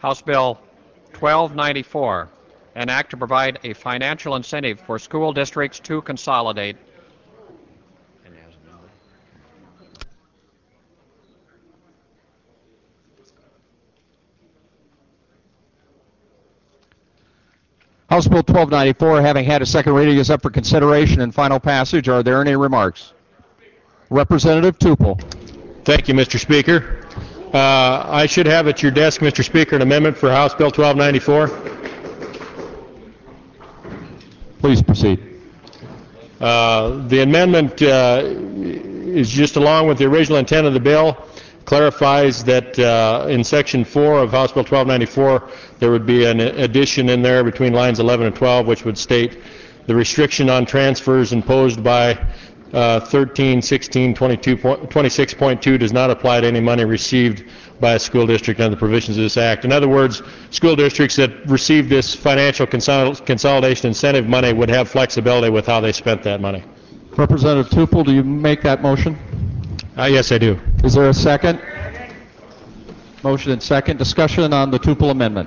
House Bill 1294, an act to provide a financial incentive for school districts to consolidate. House Bill 1294, having had a second reading, is up for consideration and final passage. Are there any remarks? Representative Tupel. Thank you, Mr. Speaker. I should have at your desk, Mr. Speaker, an amendment for House Bill 1294. Please proceed. The amendment is just along with the original intent of the bill, clarifies that in Section 4 of House Bill 1294 there would be an addition in there between lines 11 and 12 which would state the restriction on transfers imposed by 13, 16, 22, 26.2 does not apply to any money received by a school district under the provisions of this act. In other words, school districts that receive this financial consolidation incentive money would have flexibility with how they spent that money. Representative Tupel, do you make that motion? Yes, I do. Is there a second? Motion and second. Discussion on the Tupel amendment.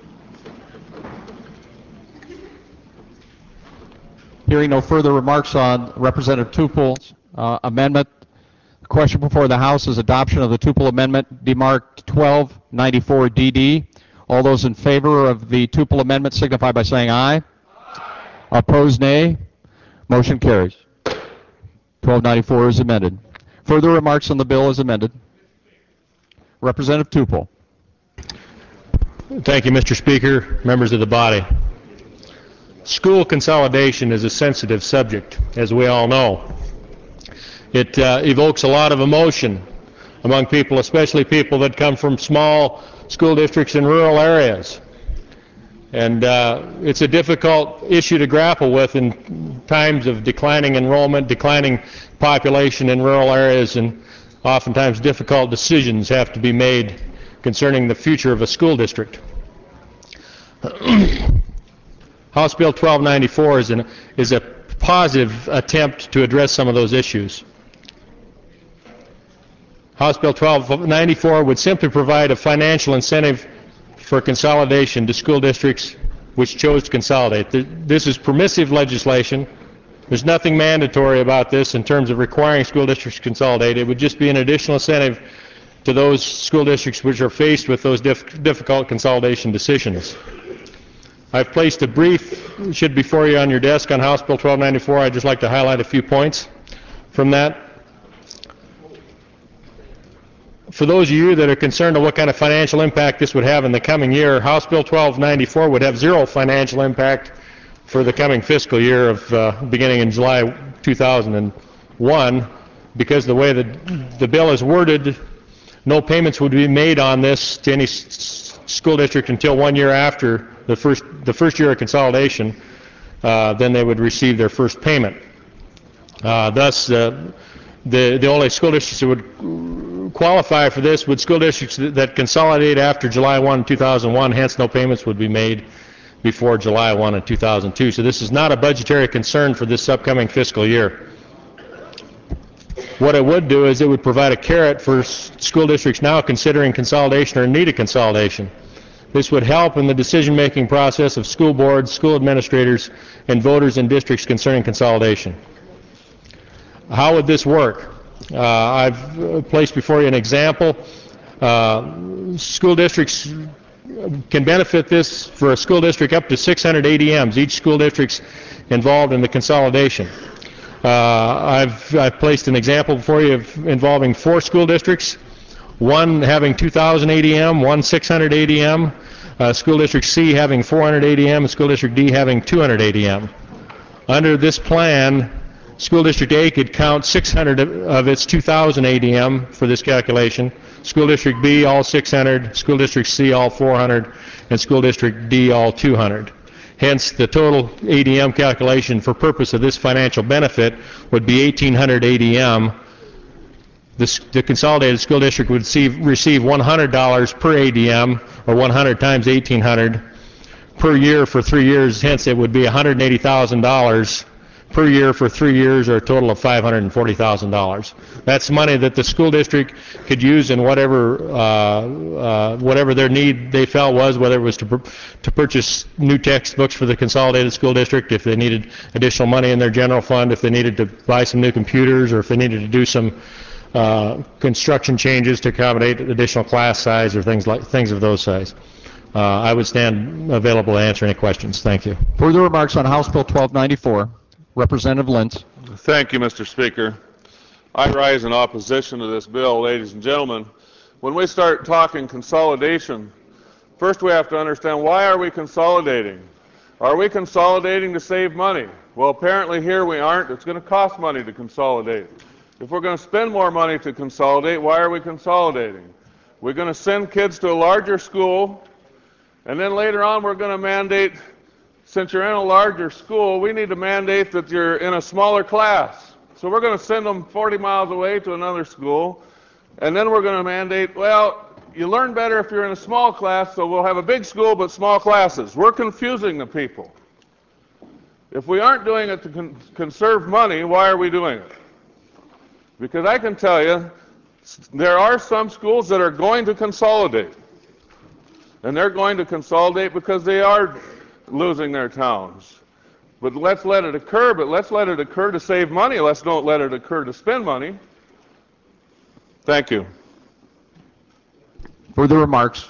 Hearing no further remarks on Representative Tupel's amendment, the question before the House is adoption of the Tupel amendment, demarked 1294DD. All those in favor of the Tupel amendment signify by saying aye. Opposed, nay. Motion carries. 1294 is amended. Further remarks on the bill as amended. Representative Tupel. Thank you, Mr. Speaker, members of the body. School consolidation is a sensitive subject, as we all know. It evokes a lot of emotion among people, especially people that come from small school districts in rural areas. And it's a difficult issue to grapple with in times of declining enrollment, declining population in rural areas, and oftentimes difficult decisions have to be made concerning the future of a school district. House Bill 1294 is a positive attempt to address some of those issues. House Bill 1294 would simply provide a financial incentive for consolidation to school districts which chose to consolidate. This is permissive legislation. There's nothing mandatory about this in terms of requiring school districts to consolidate. It would just be an additional incentive to those school districts which are faced with those difficult consolidation decisions. I've placed a brief, should be before you on your desk, on House Bill 1294. I'd just like to highlight a few points from that. For those of you that are concerned of what kind of financial impact this would have in the coming year, House Bill 1294 would have zero financial impact for the coming fiscal year of beginning in July 2001, because the way that the bill is worded, no payments would be made on this to any school district until 1 year after the first year of consolidation. Then they would receive their first payment. Thus, the only school districts that would qualify for this would school districts that consolidate after July 1, 2001, hence no payments would be made before July 1 of 2002. So this is not a budgetary concern for this upcoming fiscal year. What it would do is it would provide a carrot for school districts now considering consolidation or in need of consolidation. This would help in the decision-making process of school boards, school administrators, and voters in districts concerning consolidation. How would this work? I've placed before you an example. School districts can benefit this for a school district up to 600 ADMs, each school district's involved in the consolidation. I've placed an example before you involving 4 school districts, one having 2,000 ADM, one 600 ADM, School District C having 400 ADM, and School District D having 200 ADM. Under this plan, School District A could count 600 of its 2,000 ADM for this calculation, School District B all 600, School District C all 400, and School District D all 200. Hence, the total ADM calculation for purpose of this financial benefit would be 1,800 ADM. The consolidated school district would receive $100 per ADM, or 100 times 1,800 per year for 3 years. Hence, it would be $180,000 per year for 3 years, or a total of $540,000. That's money that the school district could use in whatever their need they felt was, whether it was to purchase new textbooks for the consolidated school district, if they needed additional money in their general fund, if they needed to buy some new computers, or if they needed to do some construction changes to accommodate additional class size or things of those size. I would stand available to answer any questions. Thank you. Further remarks on House Bill 1294. Representative Lentz. Thank you, Mr. Speaker. I rise in opposition to this bill, ladies and gentlemen. When we start talking consolidation, first we have to understand, why are we consolidating? Are we consolidating to save money? Well, apparently here we aren't. It's going to cost money to consolidate. If we're going to spend more money to consolidate, why are we consolidating? We're going to send kids to a larger school, and then later on we're going to mandate, since you're in a larger school, we need to mandate that you're in a smaller class. So we're going to send them 40 miles away to another school, and then we're going to mandate, well, you learn better if you're in a small class, so we'll have a big school but small classes. We're confusing the people. If we aren't doing it to conserve money, why are we doing it? Because I can tell you, there are some schools that are going to consolidate. And they're going to consolidate because they are losing their towns. But let's let it occur, but let's let it occur to save money. Let's don't let it occur to spend money. Thank you. Further remarks?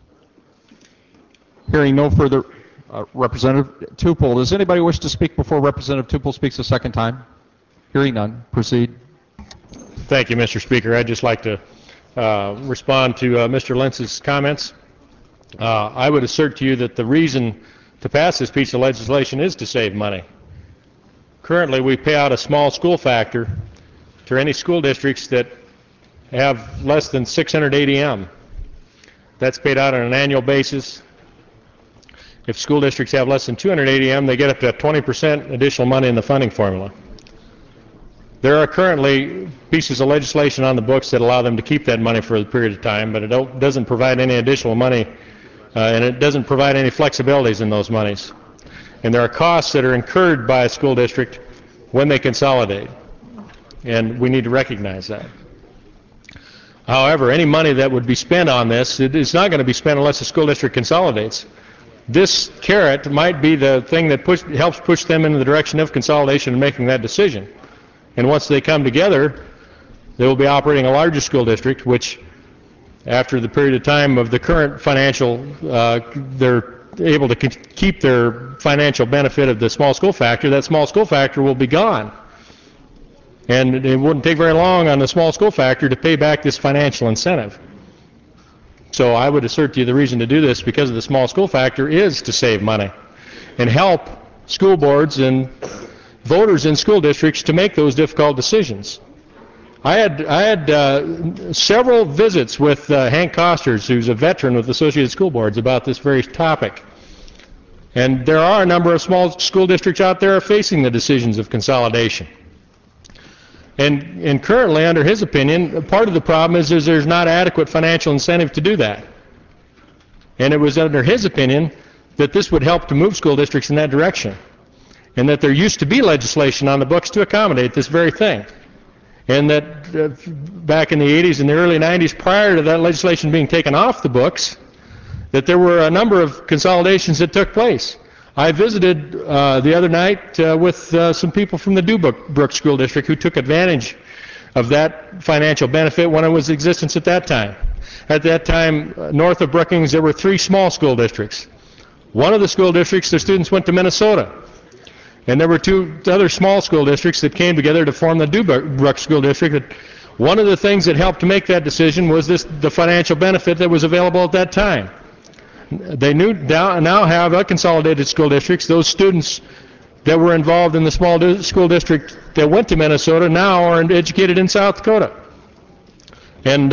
Hearing no further, Representative Tupel. Does anybody wish to speak before Representative Tupel speaks a second time? Hearing none. Proceed. Thank you, Mr. Speaker. I'd just like to respond to Mr. Lentz's comments. I would assert to you that the reason to pass this piece of legislation is to save money. Currently, we pay out a small school factor to any school districts that have less than 600 ADM. That's paid out on an annual basis. If school districts have less than 200 ADM, they get up to 20% additional money in the funding formula. There are currently pieces of legislation on the books that allow them to keep that money for a period of time, but it doesn't provide any additional money, and it doesn't provide any flexibilities in those monies. And there are costs that are incurred by a school district when they consolidate, and we need to recognize that. However, any money that would be spent on this, it's not going to be spent unless the school district consolidates. This carrot might be the thing that helps push them in the direction of consolidation and making that decision. And once they come together, they will be operating a larger school district, which, after the period of time of the current financial, they're able to keep their financial benefit of the small school factor. That small school factor will be gone. And it wouldn't take very long on the small school factor to pay back this financial incentive. So I would assert to you the reason to do this, because of the small school factor, is to save money and help school boards and voters in school districts to make those difficult decisions. I had several visits with Hank Costers, who's a veteran with Associated School Boards, about this very topic. And there are a number of small school districts out there facing the decisions of consolidation. And currently, under his opinion, part of the problem is there's not adequate financial incentive to do that. And it was under his opinion that this would help to move school districts in that direction, and that there used to be legislation on the books to accommodate this very thing. And that back in the 80s and the early 90s, prior to that legislation being taken off the books, that there were a number of consolidations that took place. I visited the other night with some people from the Dubrook School District who took advantage of that financial benefit when it was in existence at that time. At that time, north of Brookings, there were 3 small school districts. One of the school districts, the students went to Minnesota. And there were 2 other small school districts that came together to form the Dubrook School District. One of the things that helped to make that decision was the financial benefit that was available at that time. They now have a consolidated school districts. Those students that were involved in the small school district that went to Minnesota now are educated in South Dakota. And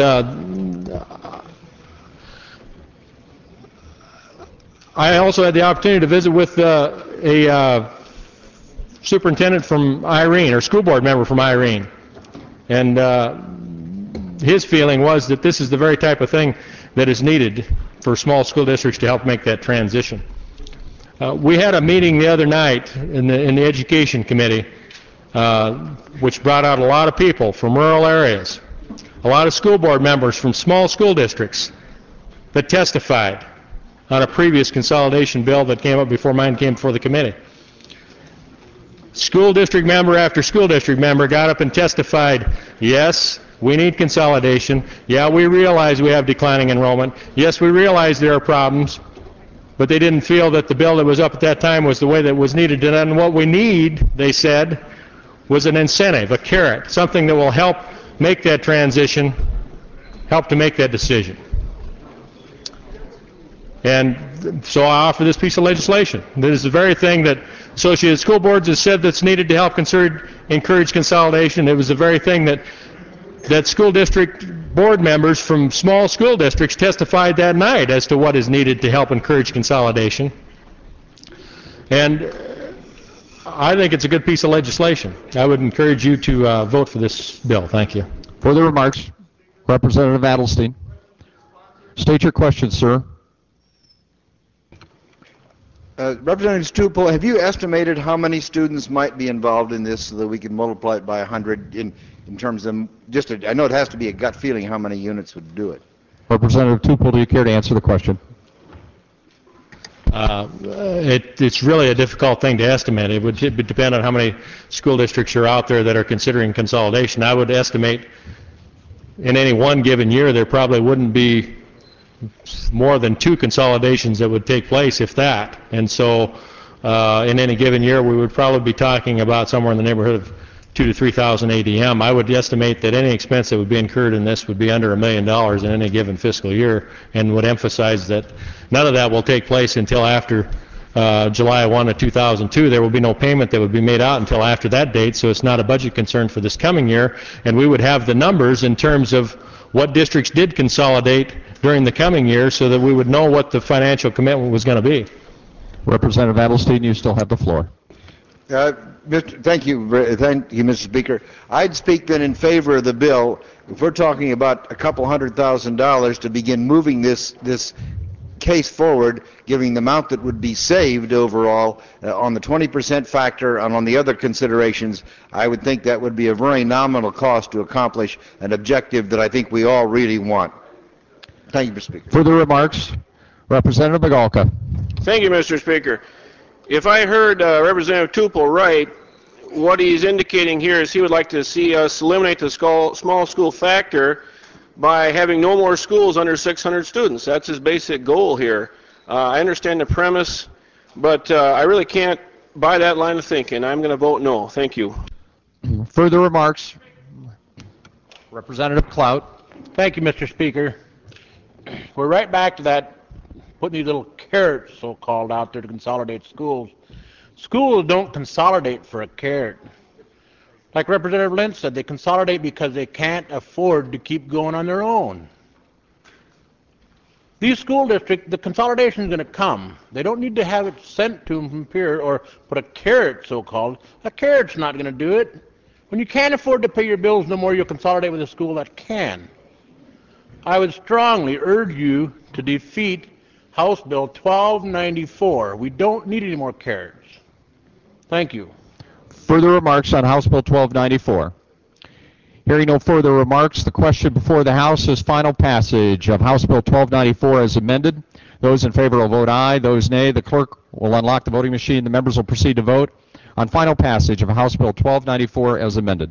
I also had the opportunity to visit with a superintendent from Irene, or school board member from Irene. And his feeling was that this is the very type of thing that is needed for small school districts to help make that transition. We had a meeting the other night in the Education Committee which brought out a lot of people from rural areas, a lot of school board members from small school districts that testified on a previous consolidation bill that came up before mine came before the committee. School district member after school district member got up and testified, yes, we need consolidation. Yeah, we realize we have declining enrollment. Yes, we realize there are problems, but they didn't feel that the bill that was up at that time was the way that was needed. And what we need, they said, was an incentive, a carrot, something that will help make that transition, help to make that decision. And so I offer this piece of legislation. That is the very thing that Associated School Boards has said that's needed to help encourage consolidation. It was the very thing that school district board members from small school districts testified that night as to what is needed to help encourage consolidation. And I think it's a good piece of legislation. I would encourage you to vote for this bill. Thank you. Further remarks? Representative Adelstein. State your question, sir. Representative Stupel, have you estimated how many students might be involved in this so that we can multiply it by 100 in terms of just I know it has to be a gut feeling how many units would do it. Representative Tupel, do you care to answer the question? It's really a difficult thing to estimate. It would depend on how many school districts are out there that are considering consolidation. I would estimate in any one given year there probably wouldn't be more than 2 consolidations that would take place, if that. And so in any given year we would probably be talking about somewhere in the neighborhood of 2,000 to 3,000 ADM. I would estimate that any expense that would be incurred in this would be under $1 million in any given fiscal year, and would emphasize that none of that will take place until after July 1 of 2002. There will be no payment that would be made out until after that date, so it's not a budget concern for this coming year, and we would have the numbers in terms of what districts did consolidate during the coming year so that we would know what the financial commitment was going to be. Representative Adelstein, you still have the floor. Thank you, Mr. Speaker. I'd speak then in favor of the bill. If we're talking about a couple $100,000 to begin moving this case forward, giving the amount that would be saved overall on the 20% factor and on the other considerations, I would think that would be a very nominal cost to accomplish an objective that I think we all really want. Thank you, Mr. Speaker. Further remarks? Representative Migalka. Thank you, Mr. Speaker. If I heard Representative Tupel right, what he's indicating here is he would like to see us eliminate the small school factor by having no more schools under 600 students. That's his basic goal here. I understand the premise, but I really can't buy that line of thinking. I'm going to vote no. Thank you. Further remarks? Representative Clout. Thank you, Mr. Speaker. We're right back to that, putting these little carrots, so-called, out there to consolidate schools. Schools don't consolidate for a carrot. Like Representative Lynch said, they consolidate because they can't afford to keep going on their own. These school districts, the consolidation is going to come. They don't need to have it sent to them from here or put a carrot, so-called. A carrot's not going to do it. When you can't afford to pay your bills no more, you'll consolidate with a school that can. I would strongly urge you to defeat House Bill 1294. We don't need any more carrots. Thank you. Further remarks on House Bill 1294? Hearing no further remarks, the question before the House is final passage of House Bill 1294 as amended. Those in favor will vote aye. Those nay. The clerk will unlock the voting machine. The members will proceed to vote on final passage of House Bill 1294 as amended.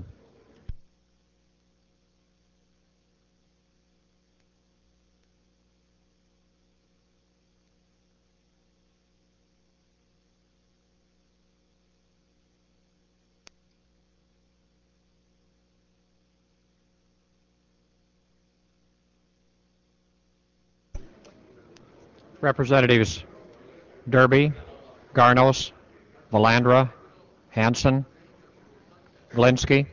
Representatives Derby, Garnos, Valandra, Hansen, Glinsky.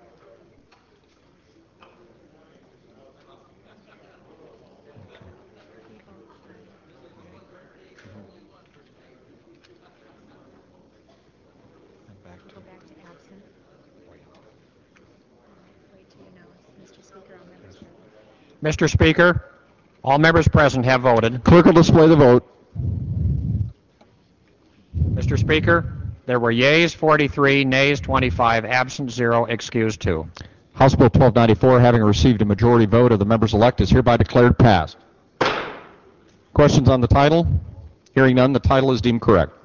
Mr. Speaker, all members present have voted. Clerk will display the vote. Mr. Speaker, There were yeas 43, nays 25, absent 0, excused 2. House Bill 1294, having received a majority vote of the members elect, is hereby declared passed. Questions on the title? Hearing none, the title is deemed correct.